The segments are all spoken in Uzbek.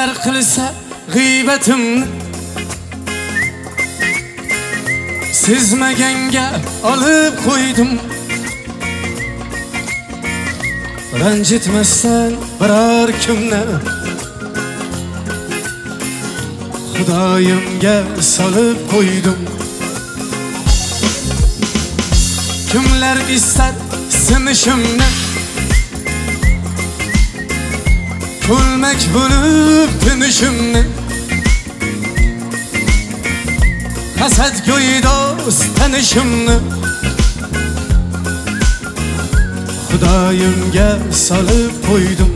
kimlar qilsa g'iybatimni sezmaganga olib qo'ydim. Ranjitmasdan biror kimni Xudoyimga solib qo'ydim. Kimlar istar sinishimni ko'lmak bo'lib tinishimni hasadgo'y do'st tanishimni Xudoyimga solib qo'ydim.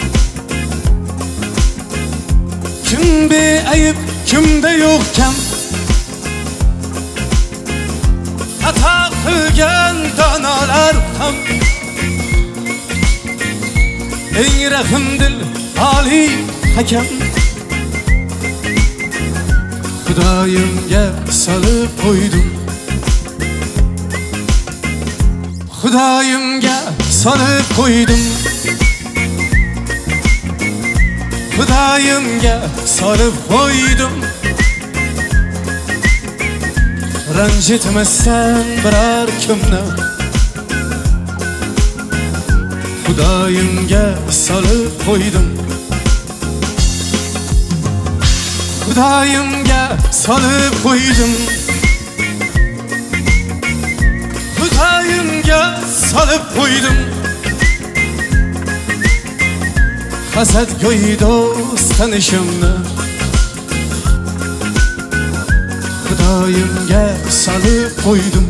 Kim beayb, kimda yo'q kam, xato qilgan donolar ham. Eng rahmdil oliy hakam Xudoyimga solib qo'ydim. Xudoyimga solib qo'ydim. Xudoyimga solib qo'ydim. Ranjitmasdan biror kimni Xudoyimga solib qo'ydim. Xudoyimga solib qo'ydim. Xudoyimga solib qo'ydim. Hasadgo'y do'st tanishimni Xudoyimga solib qo'ydim.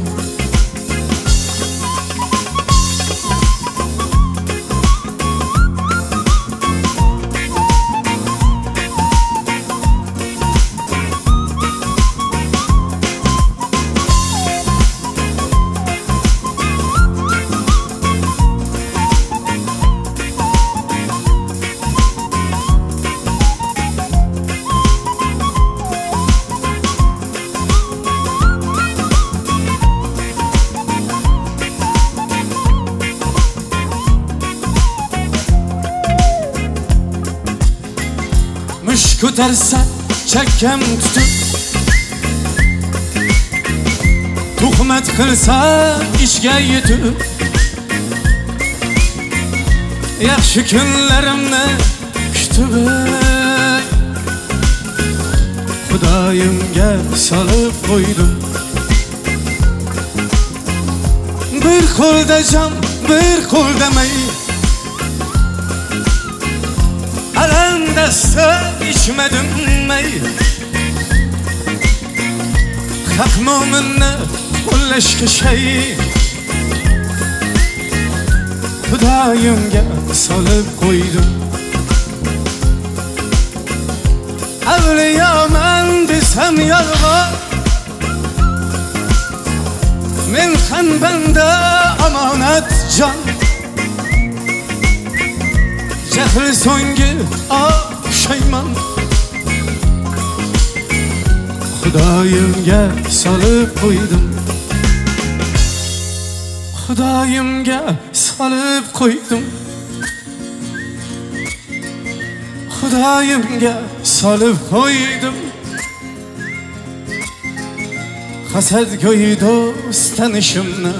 Mush ko'tarsa chakkam tutib, tuhmat qilsa ishga yetib, yaxshi kunlarimni kutib Xudoyimga solib qo'ydim. Bir qo'lda jon, bir qo'lda may, alandasta ichmadim may. Haq mo'minni qo'llashga shay Xudoyimga solib qo'ydim. Avliyoman desam yolg'on, men ham banda omonat jon. Jahl so'nggi pushaymon Xudoyimga solib qo'ydim. Xudoyimga solib qo'ydim. Xudoyimga solib qo'ydim. Hasadgo'y do'st tanishimni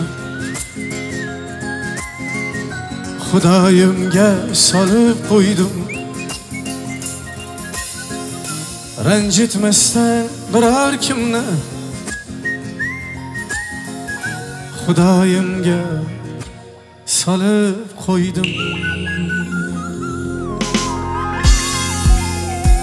Xudoyimga solib qo'ydim. Ranjitmasdan biror kimni Xudoyimga solib qo'ydim.